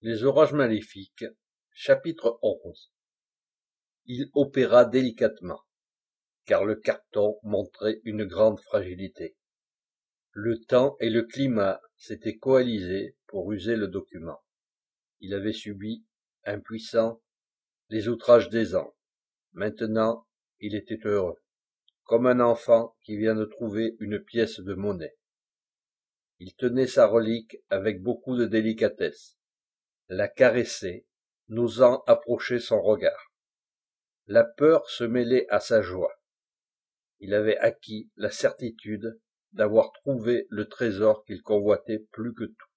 Les orages maléfiques, chapitre 11. Il opéra délicatement, car le carton montrait une grande fragilité. Le temps et le climat s'étaient coalisés pour user le document. Il avait subi, impuissant, les outrages des ans. Maintenant, il était heureux, comme un enfant qui vient de trouver une pièce de monnaie. Il tenait sa relique avec beaucoup de délicatesse, la caressait, n'osant approcher son regard. La peur se mêlait à sa joie. Il avait acquis la certitude d'avoir trouvé le trésor qu'il convoitait plus que tout.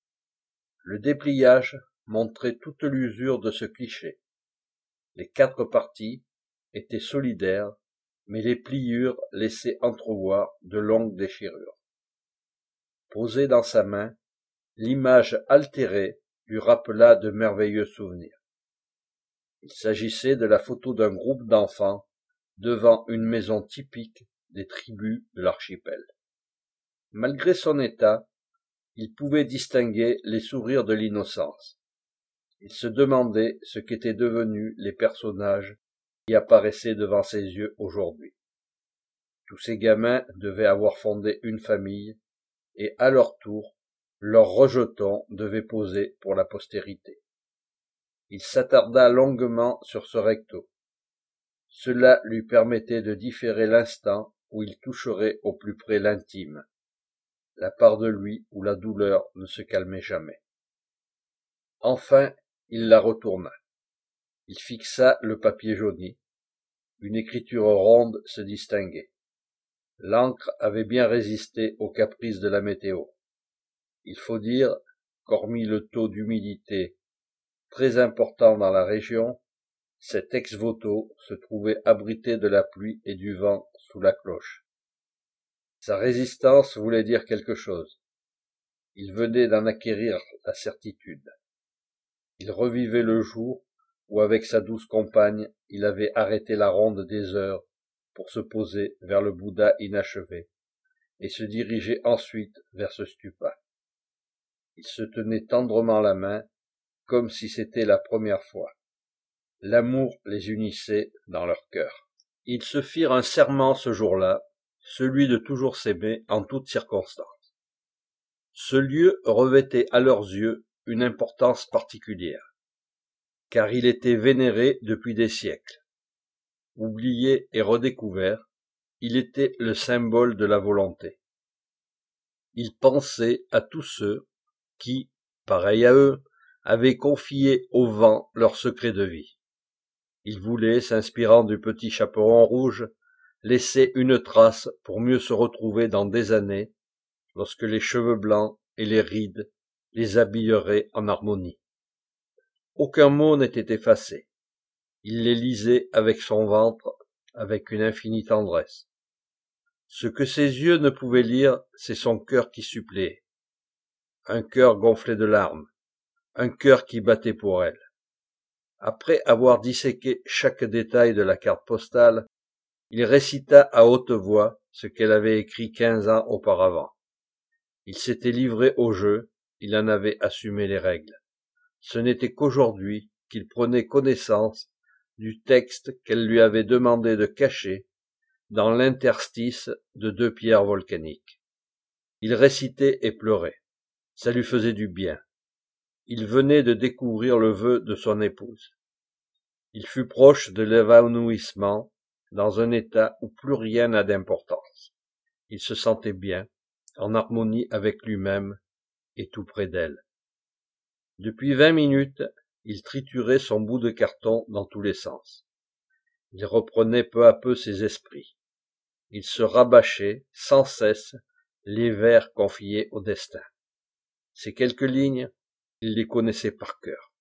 Le dépliage montrait toute l'usure de ce cliché. Les 4 parties étaient solidaires, mais les pliures laissaient entrevoir de longues déchirures. Posée dans sa main, l'image altérée lui rappela de merveilleux souvenirs. Il s'agissait de la photo d'un groupe d'enfants devant une maison typique des tribus de l'archipel. Malgré son état, il pouvait distinguer les sourires de l'innocence. Il se demandait ce qu'étaient devenus les personnages qui apparaissaient devant ses yeux aujourd'hui. Tous ces gamins devaient avoir fondé une famille, et à leur tour, leur rejeton devait poser pour la postérité. Il s'attarda longuement sur ce recto. Cela lui permettait de différer l'instant où il toucherait au plus près l'intime, la part de lui où la douleur ne se calmait jamais. Enfin, il la retourna. Il fixa le papier jauni. Une écriture ronde se distinguait. L'encre avait bien résisté aux caprices de la météo. Il faut dire qu'hormis le taux d'humidité très important dans la région, cet ex-voto se trouvait abrité de la pluie et du vent sous la cloche. Sa résistance voulait dire quelque chose. Il venait d'en acquérir la certitude. Il revivait le jour où, avec sa douce compagne, il avait arrêté la ronde des heures pour se poser vers le Bouddha inachevé et se diriger ensuite vers ce stupa. Ils se tenaient tendrement la main, comme si c'était la première fois. L'amour les unissait dans leur cœur. Ils se firent un serment ce jour-là, celui de toujours s'aimer en toutes circonstances. Ce lieu revêtait à leurs yeux une importance particulière, car il était vénéré depuis des siècles. Oublié et redécouvert, il était le symbole de la volonté. Il pensait à tous ceux qui, pareils à eux, avaient confié au vent leur secret de vie. Il voulait, s'inspirant du petit chaperon rouge, laisser une trace pour mieux se retrouver dans des années, lorsque les cheveux blancs et les rides les habilleraient en harmonie. Aucun mot n'était effacé. Il les lisait avec son ventre, avec une infinie tendresse. Ce que ses yeux ne pouvaient lire, c'est son cœur qui suppléait. Un cœur gonflé de larmes, un cœur qui battait pour elle. Après avoir disséqué chaque détail de la carte postale, il récita à haute voix ce qu'elle avait écrit 15 ans auparavant. Il s'était livré au jeu, il en avait assumé les règles. Ce n'était qu'aujourd'hui qu'il prenait connaissance du texte qu'elle lui avait demandé de cacher dans l'interstice de 2 pierres volcaniques. Il récitait et pleurait. Ça lui faisait du bien. Il venait de découvrir le vœu de son épouse. Il fut proche de l'évanouissement, dans un état où plus rien n'a d'importance. Il se sentait bien, en harmonie avec lui-même et tout près d'elle. Depuis 20 minutes, il triturait son bout de carton dans tous les sens. Il reprenait peu à peu ses esprits. Il se rabâchait sans cesse les vers confiés au destin. Ces quelques lignes, il les connaissait par cœur.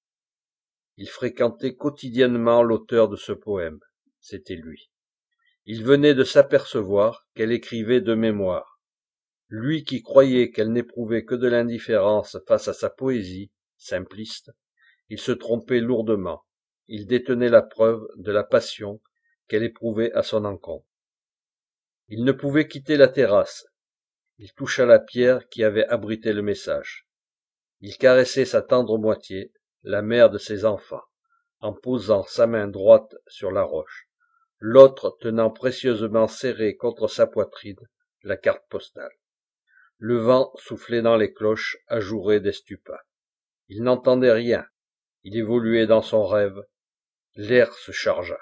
Il fréquentait quotidiennement l'auteur de ce poème. C'était lui. Il venait de s'apercevoir qu'elle écrivait de mémoire. Lui qui croyait qu'elle n'éprouvait que de l'indifférence face à sa poésie, simpliste, il se trompait lourdement. Il détenait la preuve de la passion qu'elle éprouvait à son encontre. Il ne pouvait quitter la terrasse. Il toucha la pierre qui avait abrité le message. Il caressait sa tendre moitié, la mère de ses enfants, en posant sa main droite sur la roche, l'autre tenant précieusement serrée contre sa poitrine la carte postale. Le vent soufflait dans les cloches ajourées des stupas. Il n'entendait rien, il évoluait dans son rêve, l'air se chargea.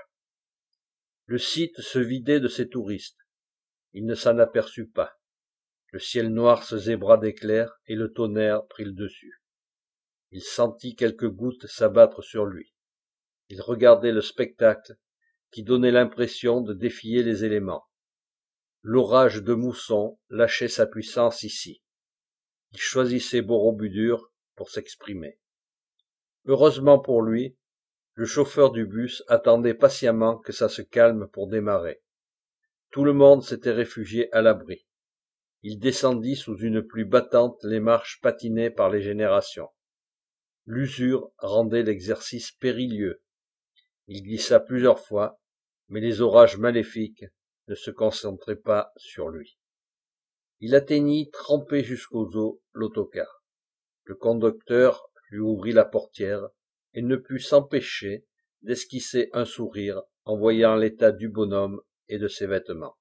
Le site se vidait de ses touristes. Il ne s'en aperçut pas. Le ciel noir se zébra d'éclairs et le tonnerre prit le dessus. Il sentit quelques gouttes s'abattre sur lui. Il regardait le spectacle qui donnait l'impression de défier les éléments. L'orage de mousson lâchait sa puissance ici. Il choisissait Borobudur pour s'exprimer. Heureusement pour lui, le chauffeur du bus attendait patiemment que ça se calme pour démarrer. Tout le monde s'était réfugié à l'abri. Il descendit sous une pluie battante les marches patinées par les générations. L'usure rendait l'exercice périlleux. Il glissa plusieurs fois, mais les orages maléfiques ne se concentraient pas sur lui. Il atteignit, trempé jusqu'aux os, l'autocar. Le conducteur lui ouvrit la portière et ne put s'empêcher d'esquisser un sourire en voyant l'état du bonhomme et de ses vêtements.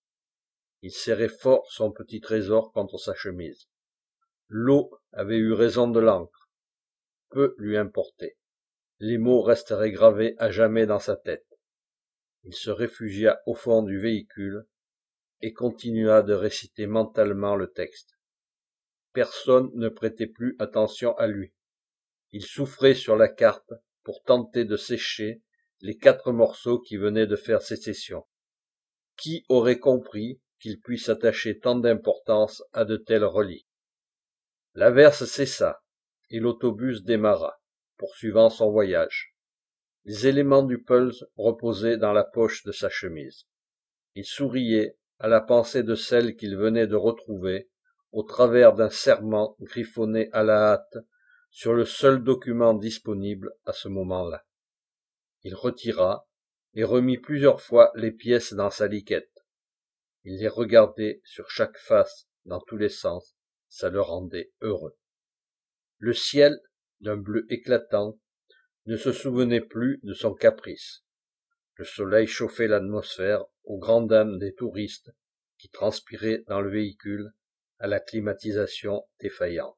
Il serrait fort son petit trésor contre sa chemise. L'eau avait eu raison de l'encre. Peu lui importait. Les mots resteraient gravés à jamais dans sa tête. Il se réfugia au fond du véhicule et continua de réciter mentalement le texte. Personne ne prêtait plus attention à lui. Il souffrait sur la carte pour tenter de sécher les 4 morceaux qui venaient de faire sécession. Qui aurait compris qu'il puisse attacher tant d'importance à de telles reliques? L'averse cessa et l'autobus démarra, poursuivant son voyage. Les éléments du pulse reposaient dans la poche de sa chemise. Il souriait à la pensée de celle qu'il venait de retrouver au travers d'un serment griffonné à la hâte sur le seul document disponible à ce moment-là. Il retira et remit plusieurs fois les pièces dans sa liquette. Il les regardait sur chaque face, dans tous les sens, ça le rendait heureux. Le ciel, d'un bleu éclatant, ne se souvenait plus de son caprice. Le soleil chauffait l'atmosphère aux grandes dames des touristes qui transpiraient dans le véhicule à la climatisation défaillante.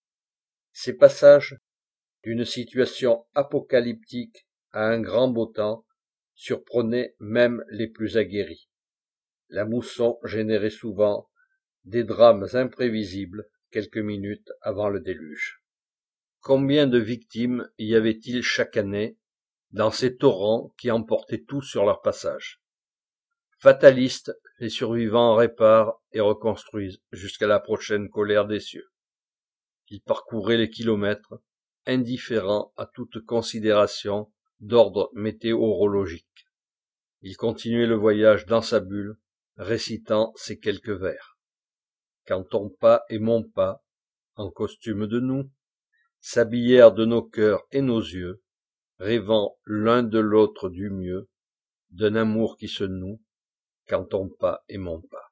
Ces passages d'une situation apocalyptique à un grand beau temps surprenaient même les plus aguerris. La mousson générait souvent des drames imprévisibles quelques minutes avant le déluge. Combien de victimes y avait-il chaque année dans ces torrents qui emportaient tout sur leur passage? Fatalistes, les survivants réparent et reconstruisent jusqu'à la prochaine colère des cieux. Ils parcouraient les kilomètres, indifférents à toute considération d'ordre météorologique. Il continuait le voyage dans sa bulle, récitant ces quelques vers. Quand ton pas et mon pas, en costume de nous, s'habillèrent de nos cœurs et nos yeux, rêvant l'un de l'autre du mieux, d'un amour qui se noue, quand ton pas et mon pas.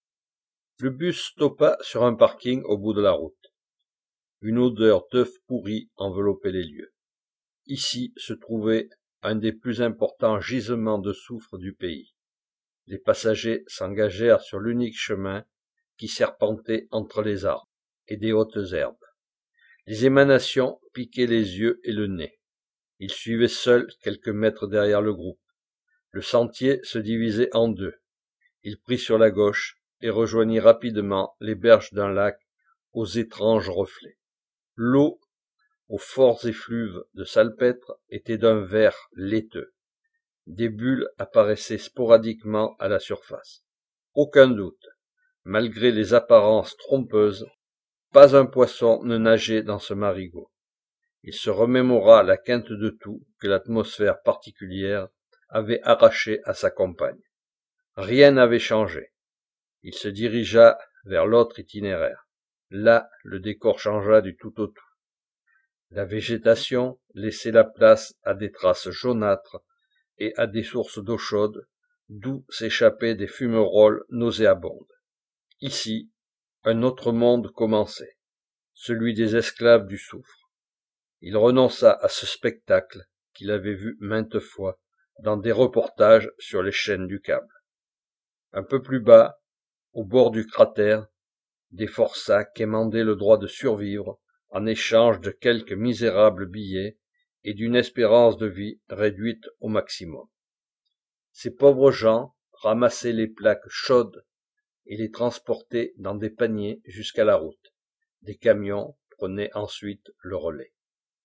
Le bus stoppa sur un parking au bout de la route. Une odeur d'œuf pourri enveloppait les lieux. Ici se trouvait un des plus importants gisements de soufre du pays. Les passagers s'engagèrent sur l'unique chemin qui serpentait entre les arbres et des hautes herbes. Les émanations piquaient les yeux et le nez. Il suivait seul quelques mètres derrière le groupe. Le sentier se divisait en deux. Il prit sur la gauche et rejoignit rapidement les berges d'un lac aux étranges reflets. L'eau, aux forts effluves de salpêtre, était d'un vert laiteux. Des bulles apparaissaient sporadiquement à la surface. Aucun doute, malgré les apparences trompeuses, pas un poisson ne nageait dans ce marigot. Il se remémora la quinte de toux que l'atmosphère particulière avait arrachée à sa compagne. Rien n'avait changé. Il se dirigea vers l'autre itinéraire. Là, le décor changea du tout au tout. La végétation laissait la place à des traces jaunâtres et à des sources d'eau chaude, d'où s'échappaient des fumerolles nauséabondes. Ici, un autre monde commençait, celui des esclaves du soufre. il renonça à ce spectacle qu'il avait vu maintes fois dans des reportages sur les chaînes du câble. Un peu plus bas, au bord du cratère, des forçats quémandaient le droit de survivre en échange de quelques misérables billets et d'une espérance de vie réduite au maximum. Ces pauvres gens ramassaient les plaques chaudes et les transportaient dans des paniers jusqu'à la route. Des camions prenaient ensuite le relais.